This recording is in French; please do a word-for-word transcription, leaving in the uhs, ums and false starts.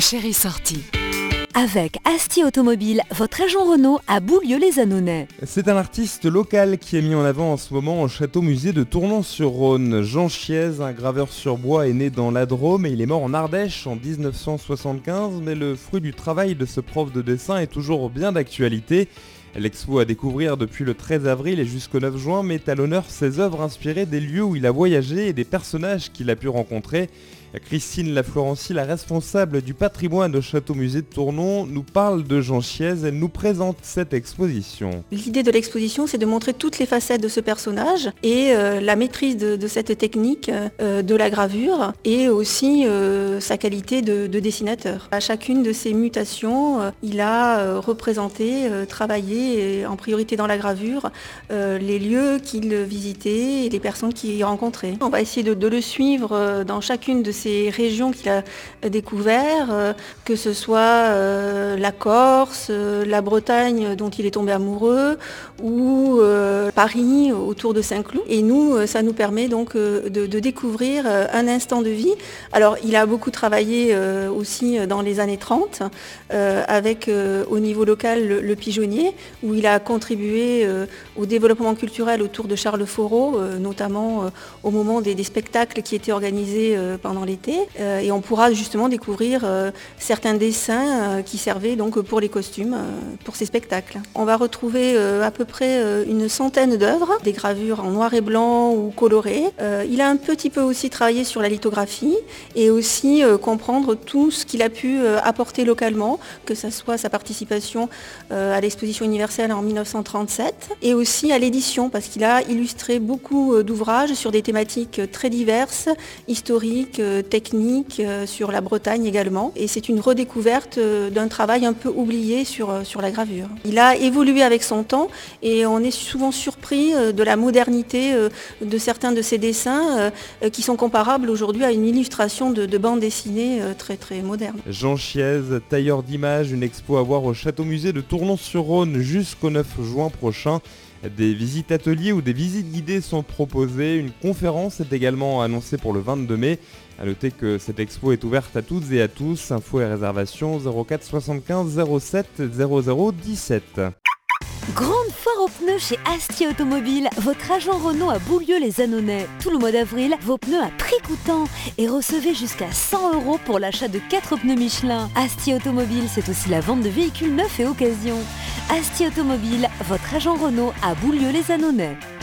Chérie sortie. Avec Asti Automobile, votre agent Renault à Boulieu-les-Annonais. C'est un artiste local qui est mis en avant en ce moment au château-musée de Tournon-sur-Rhône. Jean Chiez, un graveur sur bois, est né dans la Drôme et il est mort en Ardèche en dix-neuf cent soixante-quinze, mais le fruit du travail de ce prof de dessin est toujours bien d'actualité. L'expo à découvrir depuis le treize avril et jusqu'au neuf juin met à l'honneur ses œuvres inspirées des lieux où il a voyagé et des personnages qu'il a pu rencontrer. Christine Laflorency, la responsable du patrimoine au château-musée de Tournon, nous parle de Jean Chiez. Elle nous présente cette exposition. L'idée de l'exposition, c'est de montrer toutes les facettes de ce personnage et euh, la maîtrise de, de cette technique euh, de la gravure et aussi euh, sa qualité de, de dessinateur. À chacune de ces mutations, euh, il a euh, représenté, euh, travaillé et en priorité dans la gravure, euh, les lieux qu'il visitait et les personnes qu'il y rencontrait. On va essayer de, de le suivre euh, dans chacune de ces ces régions qu'il a découvertes, euh, que ce soit euh, la Corse, euh, la Bretagne dont il est tombé amoureux, ou euh, Paris autour de Saint-Cloud. Et nous, euh, ça nous permet donc euh, de, de découvrir euh, un instant de vie. Alors, il a beaucoup travaillé euh, aussi dans les années trente, euh, avec euh, au niveau local le, le Pigeonnier, où il a contribué euh, au développement culturel autour de Charles Foreau, euh, notamment euh, au moment des, des spectacles qui étaient organisés euh, pendant les l'été euh, et on pourra justement découvrir euh, certains dessins euh, qui servaient donc pour les costumes, euh, pour ces spectacles. On va retrouver euh, à peu près euh, une centaine d'œuvres, des gravures en noir et blanc ou colorées. Euh, il a un petit peu aussi travaillé sur la lithographie et aussi euh, comprendre tout ce qu'il a pu euh, apporter localement, que ce soit sa participation euh, à l'exposition universelle en mille neuf cent trente-sept et aussi à l'édition parce qu'il a illustré beaucoup euh, d'ouvrages sur des thématiques très diverses, historiques, euh, technique euh, sur la Bretagne également et c'est une redécouverte euh, d'un travail un peu oublié sur, euh, sur la gravure. Il a évolué avec son temps et on est souvent surpris euh, de la modernité euh, de certains de ses dessins euh, qui sont comparables aujourd'hui à une illustration de, de bande dessinée euh, très très moderne. Jean Chiez, tailleur d'images, une expo à voir au château-musée de Tournon-sur-Rhône jusqu'au neuf juin prochain. Des visites ateliers ou des visites guidées sont proposées. Une conférence est également annoncée pour le vingt-deux mai. A noter que cette expo est ouverte à toutes et à tous. Infos et réservations zéro quatre soixante-quinze zéro sept zéro zéro dix-sept. Grande foire aux pneus chez Asti Automobile, votre agent Renault à Boulieu-les-Annonais. Tout le mois d'avril, vos pneus à prix coûtant et recevez jusqu'à cent euros pour l'achat de quatre pneus Michelin. Asti Automobile, c'est aussi la vente de véhicules neufs et occasions. Asti Automobile, votre agent Renault à Boulieu-les-Annonais.